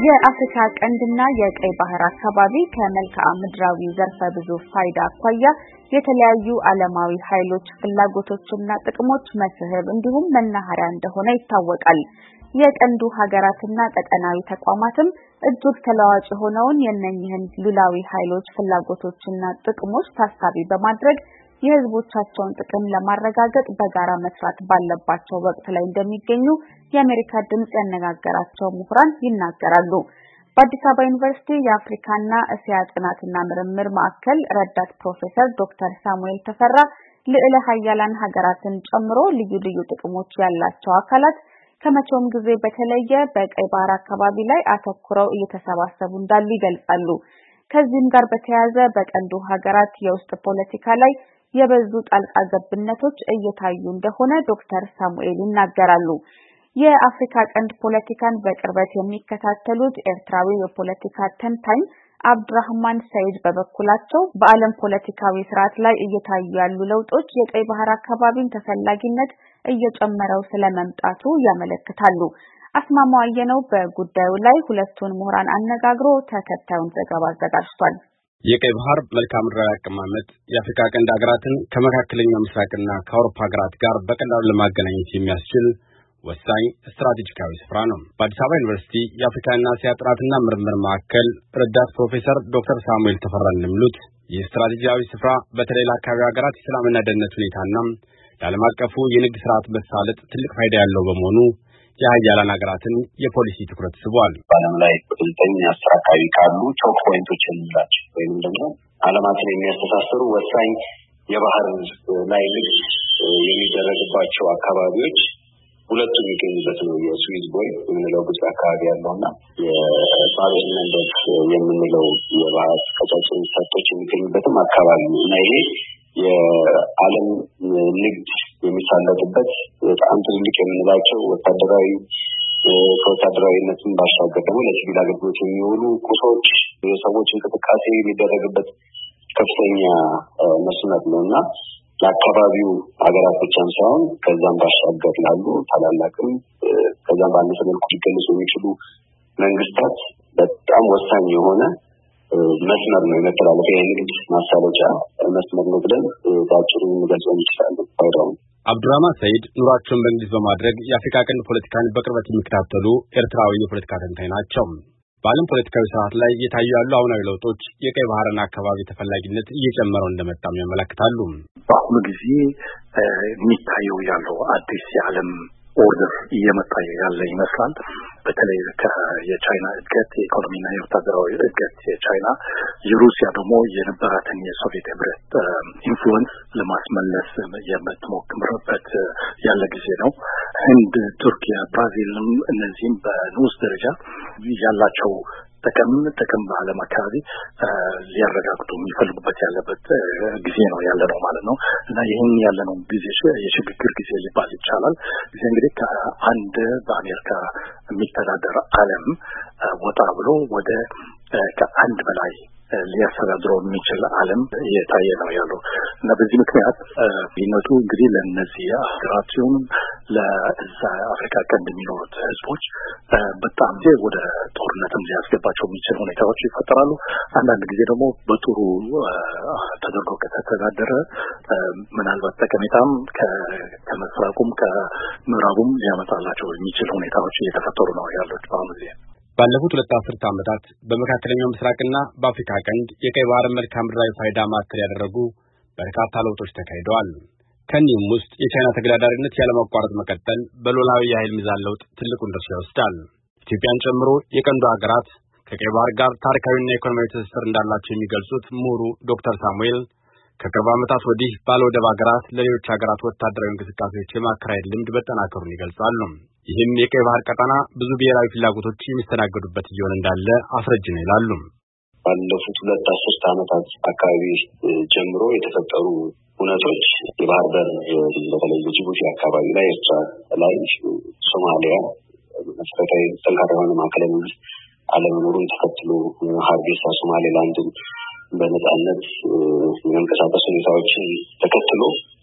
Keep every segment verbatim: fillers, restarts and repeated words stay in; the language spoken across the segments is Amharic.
የአፍሪካ ቀንድና የቀይ ባህር አካባቢ ከመልክዓ ምድራዊ ዘርፈ ብዙ ፋይዳ አኳያ የተለያዩ ዓለማዊ ኃይሎች ፍላጎቶችና ጥቅሞች መስህብ እንዲሁም መናኸሪያ እንደሆነ ይታወቃል። የቀንዱ ሀገራትና ቀጠናዊ ተቋማትም እጅግ ተለዋዋጭ ሆነውን የነኝህን ሉላዊ ኃይሎች ፍላጎቶችና ጥቅሞች ታሳቢ በማድረግ የህዝቦቻቸውን ጥቅም ለማረጋገጥ በጋራ መስራት ባለባቸው ወቅት ላይ እንደሚገኙ የአሜሪካ ድምጽ ያነጋገራቸው ምሁራን ይናገራሉ። በአዲስ አበባ ዩኒቨርሲቲ የአፍሪካና እስያ ጥናትና ምርምር ማዕከል ረዳት ፕሮፌሰር ዶክተር ሳሙኤል ተፈራ ልዕለ ኃያላን ሀገራትን ጨምሮ ልዩ ልዩ ጥቅሞች ያላቸው አካላት ከመቼውም ጊዜ በተለየ በቀይ ባህር አካባቢ ላይ አተኩረው እየተሰባሰቡ እንዳሉ ይገልጻሉ። ከዚህም ጋር በተያያዘ በቀንዱ ሀገራት የውስጥ ፖለቲካ ላይ የበዙ ጣልቃ ገብነቶች እየታዩ እንደሆነ ዶክተር ሳሙኤል ይናገራሉ። የአፍሪካ ቀንድ ፖለቲካን በቅርበት የሚከታተሉት ኤርትራዊ የፖለቲካ ተንታኝ አብዱራህማን ሰይድ በበኩላቸው በዓለም ፖለቲካዊ ስርዓት ላይ እየታዩ ያሉ ለውጦች የቀይ ባህር አካባቢን ተፈላጊነት እየጨመረው ስለመምጣቱ ያመለክታሉ። አስማማው አየነው በጉዳዩ ላይ ሁለቱን ምሁራን አነጋግሮ ተከታዩን ዘገባ አዘጋጅቷል። የቀይ ባህር መልክዓ ምድራዊ አቀማመጥ የአፍሪካ ቀንድ ሀገራትን ከመካከለኛው ምስራቅና ከአውሮፓ ሀገራት ጋር በቀላሉ ለማገናኘት የሚያስችል ወሳኝ ስትራቴጂካዊ ስፍራ ነው። በአዲስ አበባ ዩኒቨርሲቲ የአፍሪካና እስያ ጥናትና ምርምር ማዕከል ረዳት ፕሮፌሰር ዶክተር ሳሙኤል ተፈራ እንደሚሉት ይህ ስትራቴጂካዊ ስፍራ በተለይ ለአካባቢው ሀገራት የሰላምና ደህንነት ሁኔታና ለዓለም አቀፉ የንግድ ስርዓት መሳለጥ ትልቅ ፋይዳ ያለው በመሆኑ የሀያላን ሀገራትን የፖሊሲ ትኩረት ስቧል። በዓለም ላይ በዘጠኝ አስር አካባቢ ካሉ ቾክ ፖይንቶች የምንላቸው ወይም ደግሞ ዓለማትን የሚያስተሳስሩ ወሳኝ የባህር ላይ ንግድ የሚደረግባቸው አካባቢዎች ሁለቱ የሚገኙበት ነው። የስዊዝ ቦይ የምንለው ግብጽ አካባቢ ያለውና የባቤል መንደብ የምንለው የባህር ቀጫጭን ሰርጦች የሚገኙበትም አካባቢ ነው እና ይሄ የዓለም ንግድ የሚሳለጥበት በጣም ትልቅ የምንላቸው ወታደራዊ ከወታደራዊነትን ባሻገር ደግሞ ለሲቪል አገልግሎት የሚውሉ ቁሶች የሰዎች እንቅስቃሴ የሚደረግበት ከፍተኛ መስመር ነው እና ለአካባቢው ሀገራት ብቻም ሳይሆን ከዛም ባሻገር ላሉ ታላላቅም ከዛም ባነሰ መልኩ ሊገለጹ የሚችሉ መንግስታት በጣም ወሳኝ የሆነ መስመር ነው። የመተላለፊያ የንግድ ማሳለጫ መስመር ነው ብለን በአጭሩ እንገልጸው እንችላለን ፋይዳውን። አብዱራህማን ሰይድ ኑሯቸውን በእንግሊዝ በማድረግ የአፍሪካ ቀንድ ፖለቲካን በቅርበት የሚከታተሉ ኤርትራዊ የፖለቲካ ተንታኝ ናቸው። በዓለም ፖለቲካዊ ስርዓት ላይ እየታዩ ያሉ አሁናዊ ለውጦች የቀይ ባህርን አካባቢ ተፈላጊነት እየጨመረው እንደመጣም ያመለክታሉ። በአሁኑ ጊዜ የሚታየው ያለው አዲስ የዓለም ኦርደር እየመጣ ያለ ይመስላል። በተለይ የቻይና እድገት የኢኮኖሚና የወታደራዊ እድገት የቻይና የሩሲያ ደግሞ የነበራትን የሶቪየት ህብረት ኢንፍሉዌንስ ለማስመለስ የምትሞክርበት ያለ ጊዜ ነው። ህንድ፣ ቱርኪያ፣ ብራዚልም እነዚህም በንዑስ ደረጃ ያላቸው ጥቅም ጥቅም በዓለም አካባቢ ሊያረጋግጡ የሚፈልጉበት ያለበት ጊዜ ነው ያለ ነው ማለት ነው እና ይህን ያለ ነው ጊዜ የሽግግር ጊዜ ሊባል ይቻላል። ጊዜ እንግዲህ ከአንድ በአሜሪካ የሚተዳደር ዓለም ወጣ ብሎ ወደ ከአንድ በላይ ሊያስተዳድረው የሚችል ዓለም እየታየ ነው ያለው እና በዚህ ምክንያት ይነቱ እንግዲህ ለነዚህ ሀገራቱን ለዛ አፍሪካ ቀንድ የሚኖሩት ህዝቦች በጣም ወደ ጦርነትም ሊያስገባቸው የሚችል ሁኔታዎች ይፈጠራሉ። አንዳንድ ጊዜ ደግሞ በጥሩ ተደርጎ ከተተዳደረ ምናልባት ጠቀሜታም ከመስራቁም ከምዕራቡም ሊያመጣላቸው የሚችል ሁኔታዎች እየተፈጠሩ ነው ያሉት በአሁኑ ጊዜ። ባለፉት ሁለት አስርት ዓመታት በመካከለኛው ምስራቅና በአፍሪካ ቀንድ የቀይ ባህር መልክዓ ምድራዊ ፋይዳ ማዕከል ያደረጉ በርካታ ለውጦች ተካሂደዋል። ከኒህም ውስጥ የቻይና ተገዳዳሪነት ያለማቋረጥ መቀጠል በሉላዊ የኃይል ሚዛን ለውጥ ትልቁን ድርሻ ይወስዳል። ኢትዮጵያን ጨምሮ የቀንዱ ሀገራት ከቀይ ባህር ጋር ታሪካዊና ኢኮኖሚያዊ ትስስር እንዳላቸው የሚገልጹት ምሁሩ ዶክተር ሳሙኤል ከቅርብ ዓመታት ወዲህ ባለወደብ ሀገራት ለሌሎች ሀገራት ወታደራዊ እንቅስቃሴዎች የማከራየት ልምድ መጠናከሩን ይገልጻሉ። ይህም የቀይ ባህር ቀጠና ብዙ ብሔራዊ ፍላጎቶች የሚስተናገዱበት እየሆነ እንዳለ አስረጅ ነው ይላሉ። ባለፉት ሁለት አስርት ዓመታት አካባቢ ጀምሮ የተፈጠሩ ሁነቶች የባህር በር በተለይ በጅቡቲ አካባቢ ላይ፣ ኤርትራ ላይ፣ ሶማሊያ መሰረታዊ ጠንካራ የሆነ ማዕከላዊ መንግስት አለመኖሩን ተከትሎ ሀርጌሳ ሶማሌላንድን በነጻነት የመንቀሳቀስ ሁኔታዎችን ተከትሎ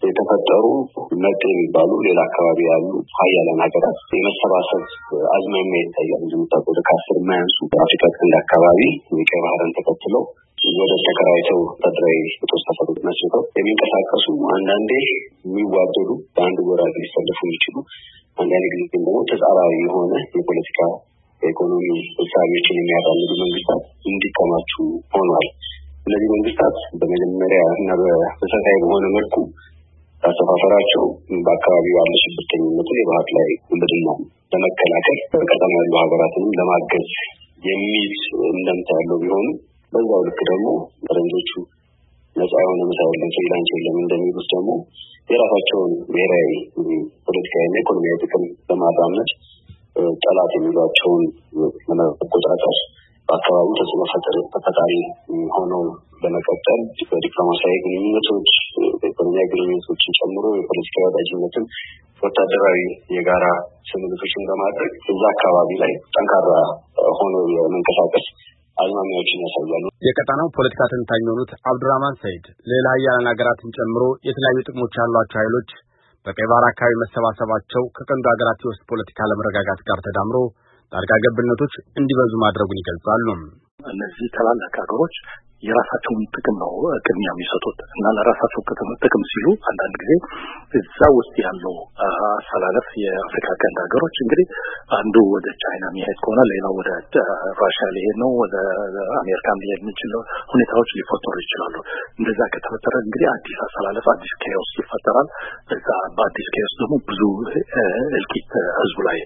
የተፈጠሩ መጤ የሚባሉ ሌላ አካባቢ ያሉ ሀያላን ሀገራት የመሰባሰብ አዝማሚያ ይታያል። እንደምታውቀው ከአስር የማያንሱ በአፍሪካ ቀንድ አካባቢ የቀይ ባህርን ተከትለው ወደ ተከራይተው ተድራይ ጦር ሰፈር መስርተው የሚንቀሳቀሱ አንዳንዴ የሚዋደዱ በአንድ ጎራ ሊሰለፉ የሚችሉ አንዳንድ ጊዜ ደግሞ ተጻራሪ የሆነ የፖለቲካ የኢኮኖሚ እሳቤዎችን የሚያራምዱ መንግስታት እንዲከማቹ ሆኗል። እነዚህ መንግስታት በመጀመሪያ እና በመሰረታዊ በሆነ መልኩ አሰፋፈራቸው በአካባቢው ያለ ሽብርተኝነትን የባህር ላይ ውንብድና ለመከላከል በቀጠናው ያሉ ሀገራትንም ለማገዝ የሚል እንደምታ ያለው ቢሆንም በዛው ልክ ደግሞ ፈረንጆቹ ነፃ የሆነ መሳይልን ፍሪላንስ የለም እንደሚሉት ደግሞ የራሳቸውን ብሔራዊ ፖለቲካዊና ኢኮኖሚያዊ ጥቅም ለማራመድ ጠላት የሚሏቸውን ለመቆጣጠር በአካባቢው ተጽዕኖ ፈጣሪ ሆነው ለመቀጠል በዲፕሎማሲያዊ ግንኙነቶች፣ በኢኮኖሚያዊ ግንኙነቶችን ጨምሮ የፖለቲካ ወዳጅነትን፣ ወታደራዊ የጋራ ስምምነቶችን በማድረግ እዛ አካባቢ ላይ ጠንካራ ሆኖ የመንቀሳቀስ አዝማሚያዎችን ያሳያሉ። የቀጠናው ፖለቲካ ተንታኝ የሆኑት አብዱራህማን ሰይድ ሌላ ሀያላን ሀገራትን ጨምሮ የተለያዩ ጥቅሞች ያሏቸው ኃይሎች በቀይ ባህር አካባቢ መሰባሰባቸው ከቀንዱ ሀገራት የውስጥ ፖለቲካ ለመረጋጋት ጋር ተዳምሮ ጣልቃ ገብነቶች እንዲበዙ ማድረጉን ይገልጻሉ። እነዚህ ታላላቅ ሀገሮች የራሳቸውን ጥቅም ነው ቅድሚያ የሚሰጡት እና ለራሳቸው ጥቅም ሲሉ አንዳንድ ጊዜ እዛ ውስጥ ያለው አሰላለፍ የአፍሪካ ቀንድ ሀገሮች እንግዲህ አንዱ ወደ ቻይና የሚሄድ ከሆነ ሌላው ወደ ራሽያ ሊሄድ ነው፣ ወደ አሜሪካም ሊሄድ የሚችል ሁኔታዎች ሊፈጠሩ ይችላሉ። እንደዛ ከተፈጠረ እንግዲህ አዲስ አሰላለፍ፣ አዲስ ኬዎስ ይፈጠራል። እዛ በአዲስ ኬዎስ ደግሞ ብዙ እልቂት ህዝቡ ላይ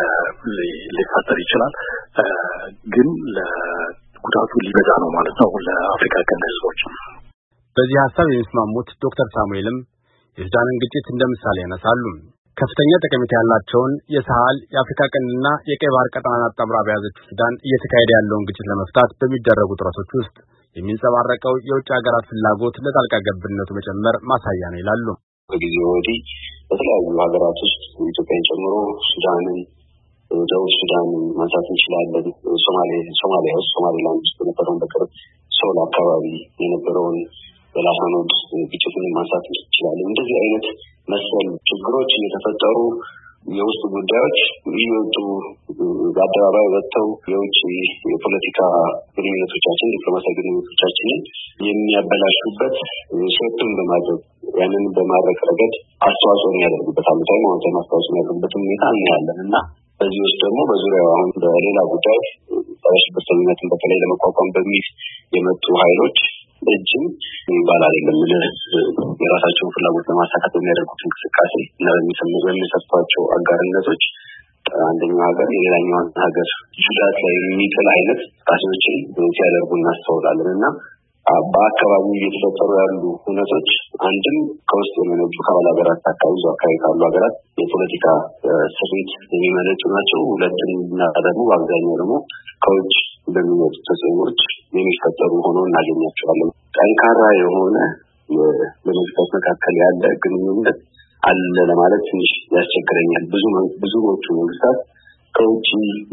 ሊፈጠር ይችላል። ግን ጉዳቱ ሊበዛ ነው ማለት ነው ለአፍሪካ ቀንድ ህዝቦች። በዚህ ሐሳብ የሚስማሙት ዶክተር ሳሙኤልም የሱዳንን ግጭት እንደ ምሳሌ ያነሳሉ። ከፍተኛ ጠቀሜታ ያላቸውን የሳህል የአፍሪካ ቀንድና የቀይ ባህር ቀጠናን አጣምራ በያዘችው ሱዳን እየተካሄደ ያለውን ግጭት ለመፍታት በሚደረጉ ጥረቶች ውስጥ የሚንጸባረቀው የውጭ ሀገራት ፍላጎት ለጣልቃ ገብነቱ መጨመር ማሳያ ነው ይላሉ። በጊዜ ወዲህ በተለያዩ ሀገራት ውስጥ ኢትዮጵያን ጨምሮ ሱዳንን፣ ደቡብ ሱዳን ማንሳት እንችላለን። ሶማሌ ሶማሊያ ውስጥ ሶማሌላንድ ውስጥ የነበረውን በቅርብ ሶል አካባቢ የነበረውን በላሳኖድ ግጭትን ማንሳት እንችላለን። እንደዚህ አይነት መሰል ችግሮች የተፈጠሩ የውስጥ ጉዳዮች እየወጡ በአደባባይ ወጥተው የውጭ የፖለቲካ ግንኙነቶቻችን ዲፕሎማሲያዊ ግንኙነቶቻችንን የሚያበላሹበት ሸፍን በማድረግ ያንን በማድረግ ረገድ አስተዋጽኦ የሚያደርጉበት አሉታዊ ማውጣት አስተዋጽኦ የሚያደርጉበት ሁኔታ እናያለን እና በዚህ ውስጥ ደግሞ በዙሪያው አሁን በሌላ ጉዳይ ሽብርተኝነትን በተለይ ለመቋቋም በሚል የመጡ ኃይሎች እጅም ይባል አይደለም የራሳቸውን ፍላጎት ለማሳካት የሚያደርጉት እንቅስቃሴ እና በሚሰጧቸው አጋርነቶች አንደኛው ሀገር የሌላኛውን ሀገር ጉዳት ላይ የሚጥል አይነት እንቅስቃሴዎችን ሲያደርጉ እናስተውላለን እና በአካባቢው እየተፈጠሩ ያሉ ሁነቶች አንድም ከውስጥ የሚመነጩ ከአባል ሀገራት አካባቢ ዙ አካባቢ ካሉ ሀገራት የፖለቲካ ስሪት የሚመነጩ ናቸው። ሁለትም እና ደግሞ በአብዛኛው ደግሞ ከውጭ በሚመጡ ተጽዕኖዎች የሚፈጠሩ ሆነው እናገኛቸዋለን። ጠንካራ የሆነ በመንግስታት መካከል ያለ ግንኙነት አለ ለማለት ትንሽ ያስቸግረኛል። ብዙ ብዙዎቹ መንግስታት ከውጭ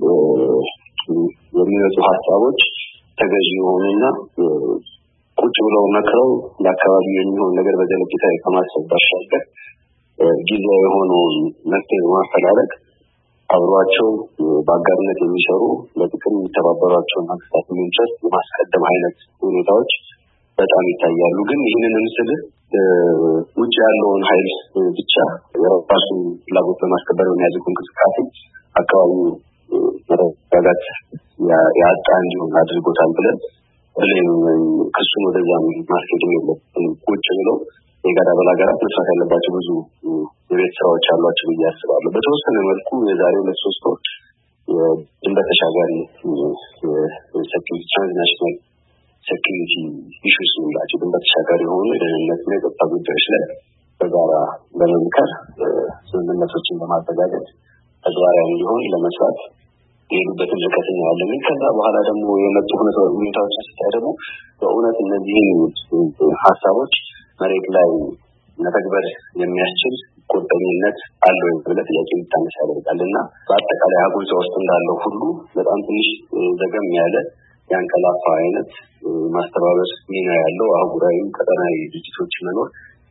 የሚመጡ ሀሳቦች ተገዢ የሆኑና ቁጭ ብለው መክረው ለአካባቢው የሚሆን ነገር በዘለቂታ ከማሰብ ባሻገር ጊዜያዊ የሆነውን መፍትሄ በማፈላለግ አብሯቸው በአጋርነት የሚሰሩ ለጥቅም የሚተባበሯቸውን መንግስታት መንጨት የማስቀደም አይነት ሁኔታዎች በጣም ይታያሉ። ግን ይህንን ምስል ውጭ ያለውን ኃይል ብቻ የራሱ ፍላጎት በማስከበር የሚያደርጉ እንቅስቃሴ አካባቢው መረጋጋት ያጣ እንዲሆን አድርጎታል ብለን ብለን ክሱን ወደዛም ማስኬድ የለም። ቁጭ ብለው የጋራ በላጋራት መስራት ያለባቸው ብዙ የቤት ስራዎች አሏቸው ብዬ አስባለሁ። በተወሰነ መልኩ የዛሬ ሁለት ሶስት ወር የድንበር ተሻጋሪ የሴኪሪቲ ትራንስናሽናል ሴኪሪቲ ኢሹስ የሚላቸው ድንበር ተሻጋሪ የሆኑ የደህንነትና የጸጥታ ጉዳዮች ላይ በጋራ በመምከር ስምምነቶችን በማዘጋጀት ተግባራዊ እንዲሆን ለመስራት የሄዱበትን ርቀት እናያለን። ከዛ በኋላ ደግሞ የመጡ ሁኔታዎች ሲታይ ደግሞ በእውነት እነዚህን ሀሳቦች መሬት ላይ መተግበር የሚያስችል ቁርጠኝነት አለው ብለህ ጥያቄ እንድታነሳ ያደርጋል እና በአጠቃላይ አጉልቶ ውስጥ እንዳለው ሁሉ በጣም ትንሽ ዘገም ያለ ያንቀላፋ አይነት ማስተባበር ሚና ያለው አህጉራዊ ቀጠናዊ ድርጅቶች መኖር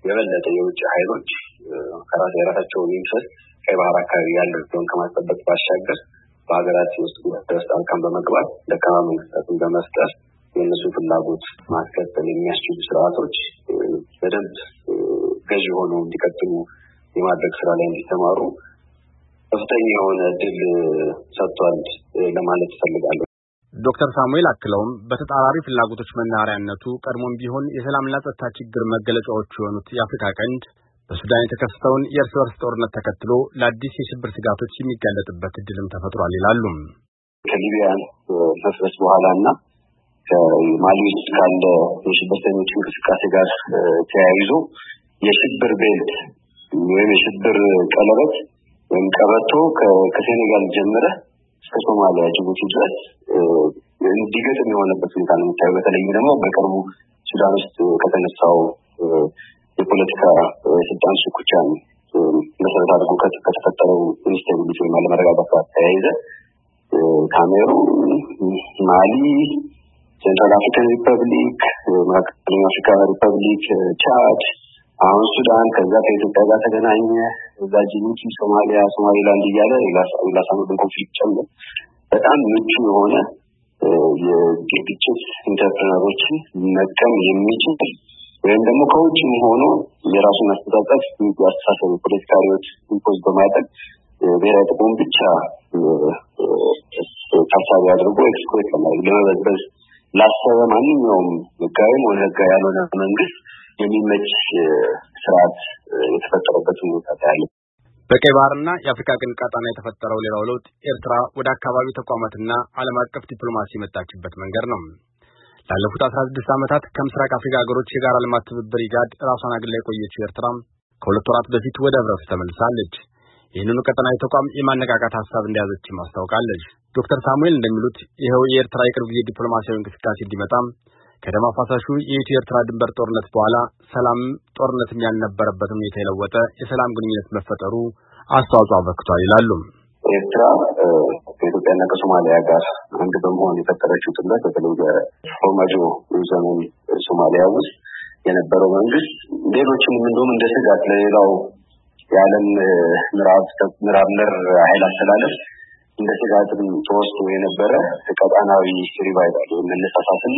የበለጠ የውጭ ኃይሎች ከራስ የራሳቸውን ኢንትረስት ቀይ ባህር አካባቢ ያለውን ከማስጠበቅ ባሻገር በሀገራት ውስጥ ጣልቃን በመግባት ደካማ መንግስታትን በመፍጠር የእነሱ ፍላጎት ማስቀጠል የሚያስችሉ ስርዓቶች በደንብ ገዢ ሆነው እንዲቀጥሉ የማድረግ ስራ ላይ እንዲተማሩ ከፍተኛ የሆነ ድል ሰጥቷል ለማለት እፈልጋለሁ። ዶክተር ሳሙኤል አክለውም በተጣራሪ ፍላጎቶች መናኸሪያነቱ ቀድሞም ቢሆን የሰላምና ጸጥታ ችግር መገለጫዎች የሆኑት የአፍሪካ ቀንድ በሱዳን የተከሰተውን የእርስ በርስ ጦርነት ተከትሎ ለአዲስ የሽብር ስጋቶች የሚጋለጥበት እድልም ተፈጥሯል ይላሉ። ከሊቢያ መፍረስ በኋላና ከማሊ ውስጥ ካለ የሽብርተኞች እንቅስቃሴ ጋር ተያይዞ የሽብር ቤልት ወይም የሽብር ቀለበት ወይም ቀበቶ ከሴኔጋል ጀምረ እስከ ሶማሊያ ጅቡቲ ድረስ እንዲገጥም የሆነበት ሁኔታ ነው የሚታየው። በተለይ ደግሞ በቅርቡ ሱዳን ውስጥ ከተነሳው የፖለቲካ ስልጣን ሽኩቻ መሰረት አድርጎ ከተፈጠረው ኢንስታቢሊቲ ወይም አለመረጋጋት ጋር ተያይዘ ካሜሩን፣ ማሊ፣ ሴንትራል አፍሪካን ሪፐብሊክ፣ መካከለኛው አፍሪካ ሪፐብሊክ፣ ቻድ፣ አሁን ሱዳን፣ ከዛ ከኢትዮጵያ ጋር ተገናኘ፣ እዛ ጅቡቲ፣ ሶማሊያ፣ ሶማሊላንድ እያለ የላሳኑን ኮንፍሊክት ጨምሮ በጣም ምቹ የሆነ የግጭት ኢንተርፕረነሮችን መቀም የሚችል ወይም ደግሞ ከውጭም ሆኖ የራሱን አስተሳሰብ ያስተሳሰብ ፖለቲካሪዎች ኢምፖዝ በማድረግ ብሔራዊ ጥቅሙን ብቻ ታሳቢ አድርጎ ኤክስፕሎይት ለመበዝበዝ ላሰበ ማንኛውም ህጋዊም ሆነ ህጋዊ ያልሆነ መንግስት የሚመች ስርዓት የተፈጠረበት ሁኔታ ታያለ። በቀይ ባህርና የአፍሪካ ቀንድ ቀጣና የተፈጠረው ሌላው ለውጥ ኤርትራ ወደ አካባቢው ተቋማትና ዓለም አቀፍ ዲፕሎማሲ የመጣችበት መንገድ ነው። ላለፉት አስራ ስድስት ዓመታት ከምስራቅ አፍሪካ ሀገሮች የጋራ ልማት ትብብር ኢጋድ ራሷን አግላ የቆየችው ኤርትራ ከሁለት ወራት በፊት ወደ ህብረቱ ተመልሳለች። ይህንኑ ቀጠናዊ ተቋም የማነቃቃት ሀሳብ እንደያዘችም አስታውቃለች። ዶክተር ሳሙኤል እንደሚሉት ይኸው የኤርትራ የቅርብ ጊዜ ዲፕሎማሲያዊ እንቅስቃሴ እንዲመጣም ከደም አፋሳሹ የኢትዮ ኤርትራ ድንበር ጦርነት በኋላ ሰላም ጦርነትም ያልነበረበትም ሁኔታ የለወጠ የሰላም ግንኙነት መፈጠሩ አስተዋጽኦ አበርክቷል ይላሉ። ኤርትራ ከኢትዮጵያና ከሶማሊያ ጋር አንድ በመሆን የፈጠረችው ጥምረት በተለይ በፎርማጆ ዘመን ሶማሊያ ውስጥ የነበረው መንግስት ሌሎችንም እንደውም እንደ ስጋት ለሌላው የዓለም ምዕራብ ምዕራብ ምር ኃይል አስተላለፍ እንደ ስጋትም ተወስዶ የነበረ ቀጣናዊ ሪቫይቫል መነሳሳትን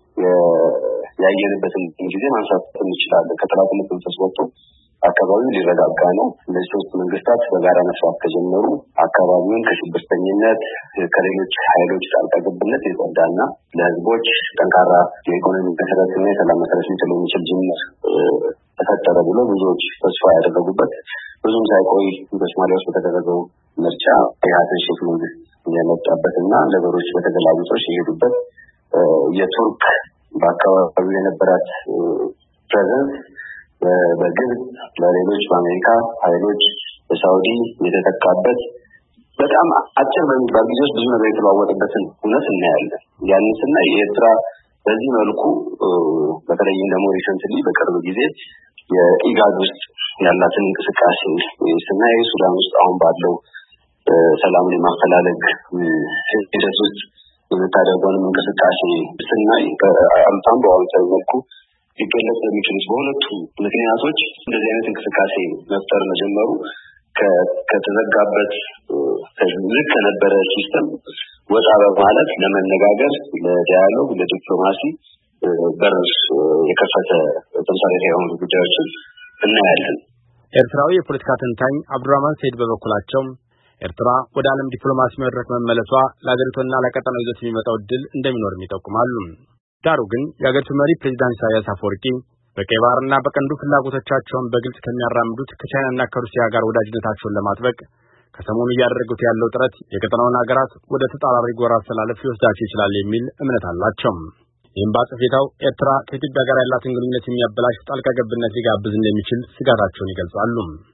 ያየንበትን ጊዜ ማንሳት እንችላለን። ከጠላትነት መንፈስ ወጥቶ አካባቢው ሊረጋጋ ነው። እነዚህ ሶስት መንግስታት በጋራ መስራት ከጀመሩ አካባቢውን ከሽብርተኝነት ከሌሎች ኃይሎች ጣልቃ ገብነት የጸዳና ለህዝቦች ጠንካራ የኢኮኖሚ መሰረትና የሰላም መሰረት ሊጥል የሚችል ጅምር ተፈጠረ ብሎ ብዙዎች ተስፋ ያደረጉበት ብዙም ሳይቆይ በሶማሊያ ውስጥ በተደረገው ምርጫ የሀሰን ሼክ መንግስት የመጣበትና ነገሮች በተገላቢጦሽ የሄዱበት የቱርክ በአካባቢው የነበራት ፕሬዘንስ በግብጽ ለሌሎች በአሜሪካ ኃይሎች በሳውዲ የተተካበት በጣም አጭር በሚባል ጊዜ ውስጥ ብዙ ነገር የተለዋወጠበትን እውነት እናያለን። ያንን ስናይ የኤርትራ በዚህ መልኩ በተለይም ደግሞ ሪሰንትሊ በቅርብ ጊዜ የኢጋድ ውስጥ ያላትን እንቅስቃሴ ስናይ ሱዳን ውስጥ አሁን ባለው ሰላምን የማፈላለግ ሂደት ውስጥ የምታደርገውን እንቅስቃሴ ስናይ በአሉታም በአዎንታዊ መልኩ ሊገለጽ የሚችሉት በሁለቱ ምክንያቶች እንደዚህ አይነት እንቅስቃሴ መፍጠር መጀመሩ ከተዘጋበት ልክ ከነበረ ሲስተም ወጣ በማለት ለመነጋገር፣ ለዲያሎግ፣ ለዲፕሎማሲ በር የከፈተ ተምሳሌት የሆኑ ጉዳዮችን እናያለን። ኤርትራዊ የፖለቲካ ተንታኝ አብዱራህማን ሰይድ በበኩላቸው ኤርትራ ወደ ዓለም ዲፕሎማሲ መድረክ መመለሷ ለሀገሪቱና ለቀጠናው ይዘት የሚመጣው ድል እንደሚኖርም ይጠቁማሉ። ዳሩ ግን የሀገሪቱ መሪ ፕሬዝዳንት ኢሳያስ አፈወርቂ በቀይ ባህርና በቀንዱ ፍላጎቶቻቸውን በግልጽ ከሚያራምዱት ከቻይናና ከሩሲያ ጋር ወዳጅነታቸውን ለማጥበቅ ከሰሞኑ እያደረጉት ያለው ጥረት የቀጠናውን ሀገራት ወደ ተጣራሪ ጎራ አሰላለፍ ሊወስዳቸው ይችላል የሚል እምነት አላቸው። ይህም በአጸፌታው ኤርትራ ከኢትዮጵያ ጋር ያላትን ግንኙነት የሚያበላሽ ጣልቃ ገብነት ሊጋብዝ እንደሚችል ስጋታቸውን ይገልጻሉ።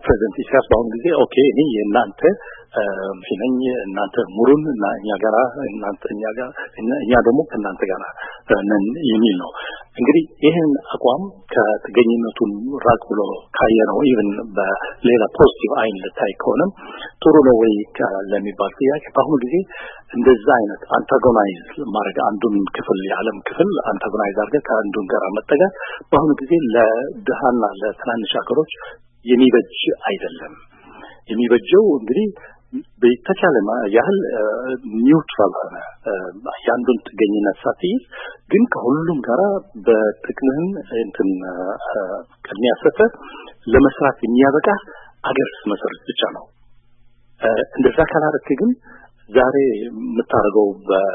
ፕሬዚደንት ኢሳያስ በአሁኑ ጊዜ ኦኬ እኔ የእናንተ ሲነኝ እናንተ ሙሩን እና እኛ ጋራ እናንተ እኛ ጋር እኛ ደግሞ ከእናንተ ጋር ነን የሚል ነው። እንግዲህ ይህን አቋም ከጥገኝነቱን ራቅ ብሎ ካየነው ኢቭን በሌላ ፖዚቲቭ አይን ልታይ ከሆነም ጥሩ ነው ወይ ለሚባል ጥያቄ በአሁኑ ጊዜ እንደዛ አይነት አንታጎናይዝ ማድረግ አንዱን ክፍል የዓለም ክፍል አንታጎናይዝ አድርገህ ከአንዱን ጋር መጠጋት በአሁኑ ጊዜ ለድሃና ለትናንሽ ሀገሮች የሚበጅ አይደለም። የሚበጀው እንግዲህ በተቻለ ያህል ኒውትራል ሆነ ያንዱን ጥገኝነት ሳትይዝ ግን ከሁሉም ጋራ በጥቅምህን እንትን ቅድሚያ ሰጥተህ ለመስራት የሚያበቃ አገር መሰረት ብቻ ነው። እንደዛ ካላረክ ግን ዛሬ የምታደርገው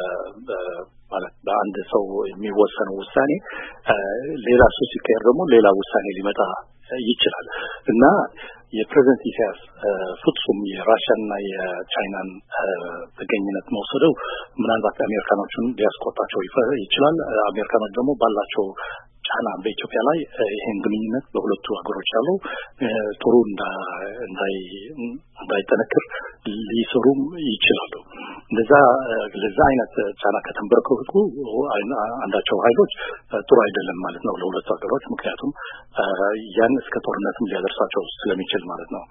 ማለት በአንድ ሰው የሚወሰነው ውሳኔ ሌላ ሰው ሲቀየር ደግሞ ሌላ ውሳኔ ሊመጣ ይችላል እና የፕሬዝዳንት ኢሳያስ ፍጹም የራሽያና የቻይናን ጥገኝነት መውሰደው ምናልባት አሜሪካኖችን ሊያስቆጣቸው ይችላል። አሜሪካኖች ደግሞ ባላቸው ጫና በኢትዮጵያ ላይ ይሄን ግንኙነት በሁለቱ ሀገሮች ያለው ጥሩ እንዳይ እንዳይጠነክር ሊሰሩም ይችላሉ። እንደዛ ለዛ አይነት ጫና ከተንበረከኩ አንዳቸው ኃይሎች ጥሩ አይደለም ማለት ነው ለሁለቱ ሀገሮች፣ ምክንያቱም ያን እስከ ጦርነትም ሊያደርሳቸው ስለሚችል ማለት ነው።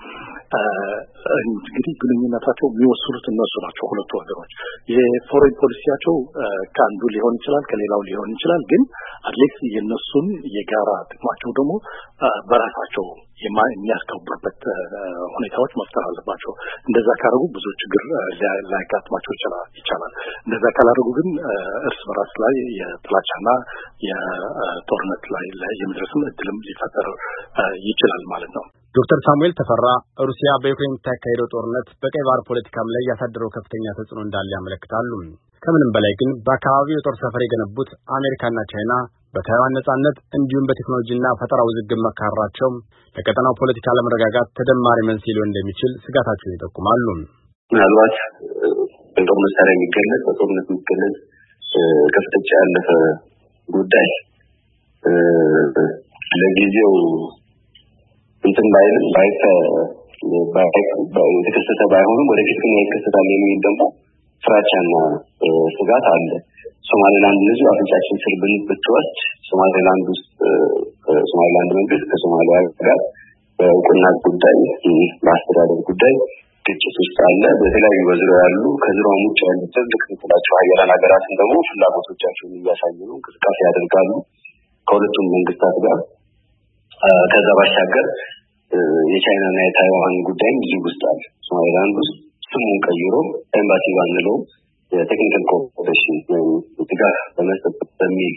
እንግዲህ ግንኙነታቸው የሚወስኑት እነሱ ናቸው ሁለቱ ሀገሮች። የፎሬን ፖሊሲያቸው ከአንዱ ሊሆን ይችላል ከሌላው ሊሆን ይችላል፣ ግን አትሊስት የነሱን የጋራ ጥቅማቸው ደግሞ በራሳቸው የሚያስከብሩበት ሁኔታዎች መፍጠር አለባቸው። እንደዛ ካደረጉ ብዙ ችግር ላይጋጥማቸው ይችላል። እንደዛ ካላደረጉ ግን እርስ በራስ ላይ የጥላቻና የጦርነት ላይ የመድረስም እድልም ሊፈጠር ይችላል ማለት ነው። ዶክተር ሳሙኤል ተፈራ ሩሲያ በዩክሬን የምታካሄደው ጦርነት በቀይ ባህር ፖለቲካም ላይ ያሳደረው ከፍተኛ ተጽዕኖ እንዳለ ያመለክታሉ። ከምንም በላይ ግን በአካባቢው የጦር ሰፈር የገነቡት አሜሪካና ቻይና በታይዋን ነጻነት እንዲሁም በቴክኖሎጂና ፈጠራ ውዝግብ መካረራቸው ለቀጠናው ፖለቲካ ለመረጋጋት ተደማሪ መንስኤ ሊሆን እንደሚችል ስጋታቸውን ይጠቁማሉ። ምናልባት በጦር መሳሪያ የሚገለጽ በጦርነት የሚገለጽ ከፍተኛ ያለፈ ጉዳይ ለጊዜው እንትን ባይልም ባይተ የተከሰተ ባይሆንም ወደፊት ግን ይከሰታል የሚል ደግሞ ፍራቻና ስጋት አለ። ሶማሌላንድ ልጅ አፍንጫችን ስር ብትወስድ ሶማሌላንድ ውስጥ ሶማሌላንድ መንግስት ከሶማሊያ ጋር በእውቅና ጉዳይ በአስተዳደር ጉዳይ ግጭት ውስጥ አለ። በተለያዩ በዙሪያው ያሉ ከዙሪያው ውጭ ያሉ ትልቅ ምትላቸው ሀያላን ሀገራትን ደግሞ ፍላጎቶቻቸውን እያሳዩ ነው፣ እንቅስቃሴ ያደርጋሉ ከሁለቱም መንግስታት ጋር። ከዛ ባሻገር የቻይናና የታይዋን ጉዳይም እዚህ ውስጥ አለ። ሶማሌላንድ ውስጥ ስሙን ቀይሮ ኤምባሲ ባንለው የቴክኒካል ኮኦፐሬሽን ድጋፍ በመስጠት በሚል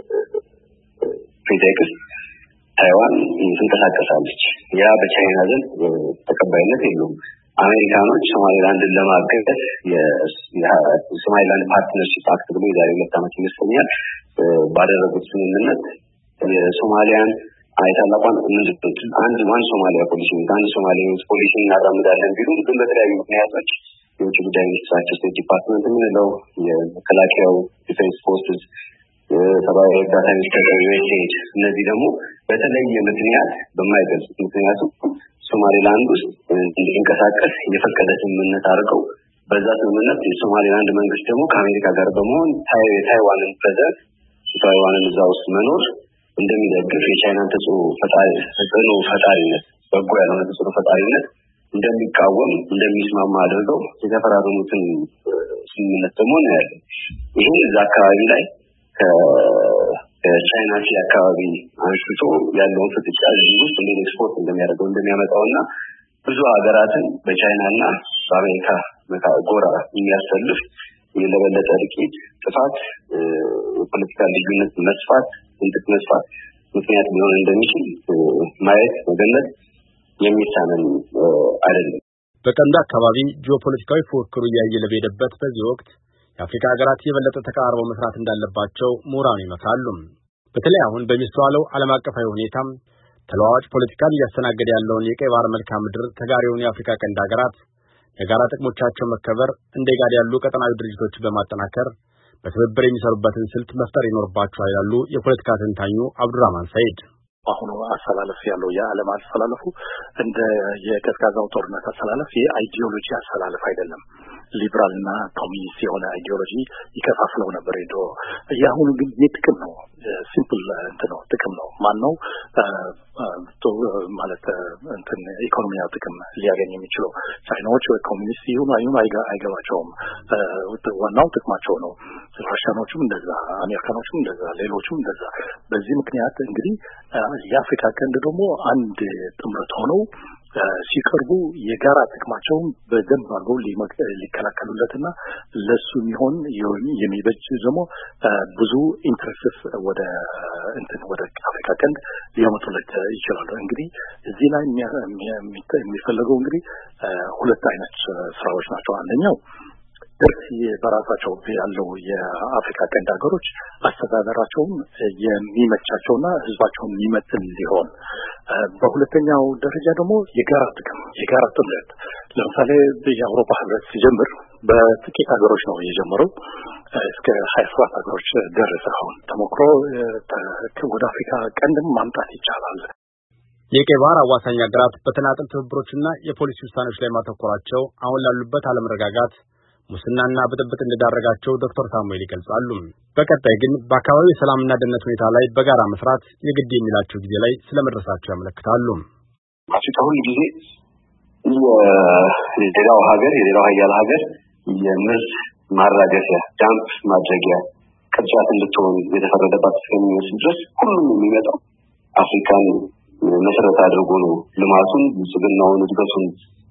ፕሬቴክስት ታይዋን ትንቀሳቀሳለች። ያ በቻይና ዘንድ ተቀባይነት የለውም። አሜሪካኖች ሶማሌላንድን ለማገዝ የሶማሌላንድ ፓርትነርሺፕ አክት ብሎ የዛሬ ሁለት ዓመት ይመስለኛል ባደረጉት ስምምነት የሶማሊያን አይታላቋን ምንድነው አንድ ዋን ሶማሊያ ፖሊሲ አንድ ሶማሊያ ፖሊሲ እናራምዳለን ቢሉ ግን በተለያዩ ምክንያቶች የውጭ ጉዳይ ሚኒስትራቸው ስቴት ዲፓርትመንት ምንለው የመከላከያው ዲፌንስ ፎርስስ ሰብአዊ እርዳታ ሚኒስቴር ዩኤስኤድ እነዚህ ደግሞ በተለየ ምክንያት በማይገልጹት ምክንያቱ ሶማሌላንድ ውስጥ እንዲንቀሳቀስ የፈቀደ ስምምነት አድርገው በዛ ስምምነት የሶማሌላንድ መንግስት ደግሞ ከአሜሪካ ጋር በመሆን ታይዋንን ፕሬዘንት ታይዋንን እዛ ውስጥ መኖር እንደሚደግፍ የቻይናን ተጽዕኖ ፈጣሪ ተጽዕኖ ፈጣሪነት በጎ ያልሆነ ተጽዕኖ ፈጣሪነት እንደሚቃወም እንደሚስማማ አድርገው የተፈራረሙትን ስምምነት ደግሞ ነው ያለው። ይሄ እዛ አካባቢ ላይ ከቻይና ሲ አካባቢ አንስቶ ያለውን ፍጥጫ ውስጥ እንደ ኤክስፖርት እንደሚያደርገው እንደሚያመጣውና ብዙ ሀገራትን በቻይናና በአሜሪካ ጎራ የሚያሰልፍ የለበለጠ ርቂት፣ ጥፋት፣ የፖለቲካ ልዩነት መስፋት እንድት መስፋት ምክንያት ሊሆን እንደሚችል ማየት መገመት የሚሳነን አይደለም። በቀንዱ አካባቢ ጂኦፖለቲካዊ ፉክክሩ እያየለ በሄደበት በዚህ ወቅት የአፍሪካ ሀገራት የበለጠ ተቀራርበው መስራት እንዳለባቸው ምሁራኑ ይመክራሉ። በተለይ አሁን በሚስተዋለው ዓለም አቀፋዊ ሁኔታም ተለዋዋጭ ፖለቲካን እያስተናገደ ያለውን የቀይ ባህር መልክዓ ምድር ተጋሪውን የአፍሪካ ቀንድ ሀገራት የጋራ ጥቅሞቻቸው መከበር እንደ ጋድ ያሉ ቀጠናዊ ድርጅቶችን በማጠናከር በትብብር የሚሰሩበትን ስልት መፍጠር ይኖርባቸዋል ይላሉ የፖለቲካ ተንታኙ አብዱራህማን ሰይድ። አሁን አሰላለፍ ያለው የዓለም አሰላለፉ እንደ የቀዝቃዛው ጦርነት አሰላለፍ የአይዲዮሎጂ አሰላለፍ አይደለም። ሊበራልና ኮሚኒስት የሆነ አይዲዮሎጂ ይከፋፍለው ነበር ሄዶ ያሁን ግን የጥቅም ነው ሲምፕል እንትን ነው ጥቅም ነው ማን ነው ማለት እንትን ኢኮኖሚያዊ ጥቅም ሊያገኝ የሚችለው ቻይናዎች ወይ ኮሚኒስት ይሁን አይሁን አይገባቸውም ዋናው ጥቅማቸው ነው ራሻኖቹም እንደዛ አሜሪካኖቹም እንደዛ ሌሎቹም እንደዛ በዚህ ምክንያት እንግዲህ የአፍሪካ ቀንድ ደግሞ አንድ ጥምረት ሆነው ሲቀርቡ የጋራ ጥቅማቸውን በደንብ አድርገው ሊከላከሉለትና ለሱ የሚሆን የሚበጅ ደግሞ ብዙ ኢንትረስትስ ወደ እንትን ወደ አፍሪካ ቀንድ ሊያመጡለት ይችላሉ። እንግዲህ እዚህ ላይ የሚፈልገው እንግዲህ ሁለት አይነት ስራዎች ናቸው። አንደኛው እርስ በራሳቸው ያለው የአፍሪካ ቀንድ ሀገሮች አስተዳደራቸውን የሚመቻቸውና ህዝባቸውን የሚመጥን ሊሆን በሁለተኛው ደረጃ ደግሞ የጋራ ጥቅም የጋራ ጥምረት ለምሳሌ የአውሮፓ ህብረት ሲጀምር በጥቂት ሀገሮች ነው የጀመረው እስከ ሀያ ሰባት ሀገሮች ደረሰ። አሁን ተሞክሮ ወደ አፍሪካ ቀንድም ማምጣት ይቻላል። የቀይ ባህር አዋሳኝ ሀገራት በተናጠል ትብብሮችና የፖሊሲ ውሳኔዎች ላይ ማተኮራቸው አሁን ላሉበት አለመረጋጋት ሙስናና ብጥብጥ እንደዳረጋቸው ዶክተር ሳሙኤል ይገልጻሉ። በቀጣይ ግን በአካባቢው የሰላምና ደህንነት ሁኔታ ላይ በጋራ መስራት የግድ የሚላቸው ጊዜ ላይ ስለመድረሳቸው ያመለክታሉ። አፍሪካ ሁሉ ጊዜ የሌላው ሀገር የሌላው ሀያል ሀገር የምርት ማራገፊያ ዳምፕ ማድረጊያ ቅርጫት እንድትሆን የተፈረደባት እስከሚመስል ድረስ ሁሉም የሚመጣው አፍሪካን መሰረት አድርጎ ነው ልማቱን ብልጽግናውን እድገቱን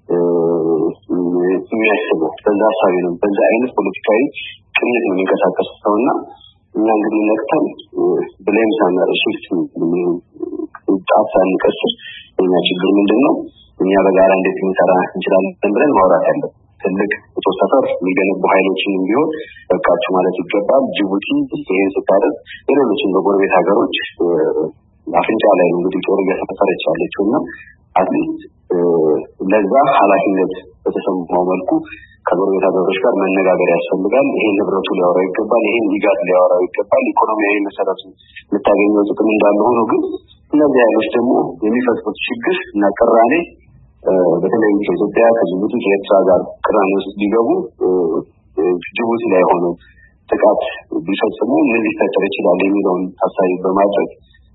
የሚያስበው በዛ ሀሳብ ነው። በዛ አይነት ፖለቲካዊ ቅኝት ነው የሚንቀሳቀሰውና እኛ እንግዲህ ነቅተን ብለም ሳናር ሽፍት ጣት ሳንቀስር እኛ ችግር ምንድነው እኛ በጋራ እንዴት እንሰራ እንችላለን ብለን ማውራት ያለው ትልቅ ጦር ሰፈር የሚገነቡ ኃይሎችን ቢሆን በቃችሁ ማለት ይገባል። ጅቡቲ ይሄን ስታደርግ ሌሎችም በጎረቤት ሀገሮች አፍንጫ ላይ እንግዲህ ጦር እያሰፈረች ያለችውና አትሊስት ለዛ ኃላፊነት በተሰማው መልኩ ከጎረቤት ሀገሮች ጋር መነጋገር ያስፈልጋል። ይሄን ንብረቱ ሊያወራው ይገባል። ይሄን ሊጋድ ሊያወራው ይገባል። ኢኮኖሚያዊ መሰረቱ የምታገኘው ጥቅም እንዳለ ሆኖ ግን እነዚህ ኃይሎች ደግሞ የሚፈጥሩት ችግር እና ቅራኔ በተለይ ከኢትዮጵያ ከጅቡቲ ከኤርትራ ጋር ቅራኔ ውስጥ ቢገቡ ጅቡቲ ላይ ሆኖ ጥቃት ቢፈጽሙ ምን ሊፈጠር ይችላል የሚለውን ታሳቢ በማድረግ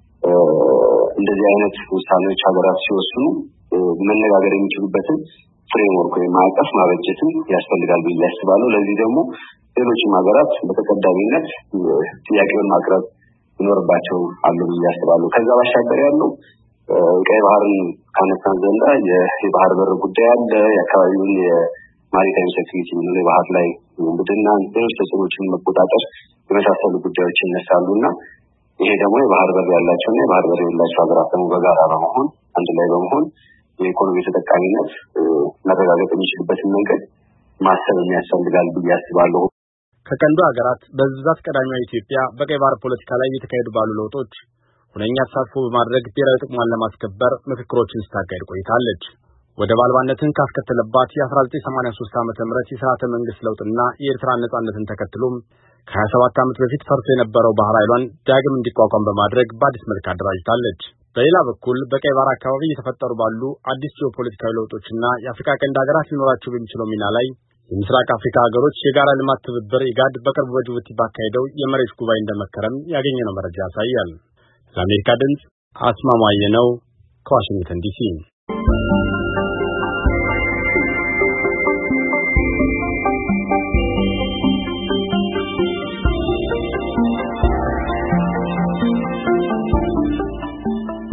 እንደዚህ አይነት ውሳኔዎች ሀገራት ሲወስኑ መነጋገር የሚችሉበትን ፍሬምወርክ ወይ ማዕቀፍ ማበጀትን ያስፈልጋል ብዬ አስባለሁ። ለዚህ ደግሞ ሌሎችም ሀገራት በተቀዳሚነት ጥያቄውን ማቅረብ ይኖርባቸው አሉ ብዬ አስባለሁ። ከዛ ባሻገር ያለው ቀይ ባህርን ካነሳን ዘንዳ የባህር በር ጉዳይ አለ። የአካባቢውን የማሪታይም ሴኩሪቲ ነው የባህር ላይ እንግዲህና ሌሎች ተጽዕኖችን መቆጣጠር የመሳሰሉ ጉዳዮች ይነሳሉና ይሄ ደግሞ የባህር በር ያላቸውና የባህር በር የሌላቸው ሀገራት ደግሞ በጋራ በመሆን አንድ ላይ በመሆን የኢኮኖሚ ተጠቃሚነት መረጋገጥ የሚችልበትን መንገድ ማሰብ የሚያስፈልጋል ብዬ አስባለሁ። ከቀንዱ ሀገራት በብዛት ቀዳሚዋ ኢትዮጵያ በቀይ ባህር ፖለቲካ ላይ እየተካሄዱ ባሉ ለውጦች ሁነኛ ተሳትፎ በማድረግ ብሔራዊ ጥቅሟን ለማስከበር ምክክሮችን ስታካሄድ ቆይታለች። ወደብ አልባነትን ካስከተለባት የአስራ ዘጠኝ ሰማንያ ሶስት ዓመተ ምህረት የሥርዓተ መንግስት ለውጥና የኤርትራ ነጻነትን ተከትሎም ከሀያ ሰባት ዓመት በፊት ፈርሶ የነበረው ባህር ኃይሏን ዳግም እንዲቋቋም በማድረግ በአዲስ መልክ አደራጅታለች። በሌላ በኩል በቀይ ባህር አካባቢ እየተፈጠሩ ባሉ አዲስ ጂኦፖለቲካዊ ለውጦችና የአፍሪካ ቀንድ ሀገራት ሊኖራቸው በሚችለው ሚና ላይ የምስራቅ አፍሪካ ሀገሮች የጋራ ልማት ትብብር ኢጋድ በቅርቡ በጅቡቲ ባካሄደው የመሪዎች ጉባኤ እንደመከረም ያገኘነው መረጃ ያሳያል። ለአሜሪካ ድምፅ አስማማየ ነው ከዋሽንግተን ዲሲ።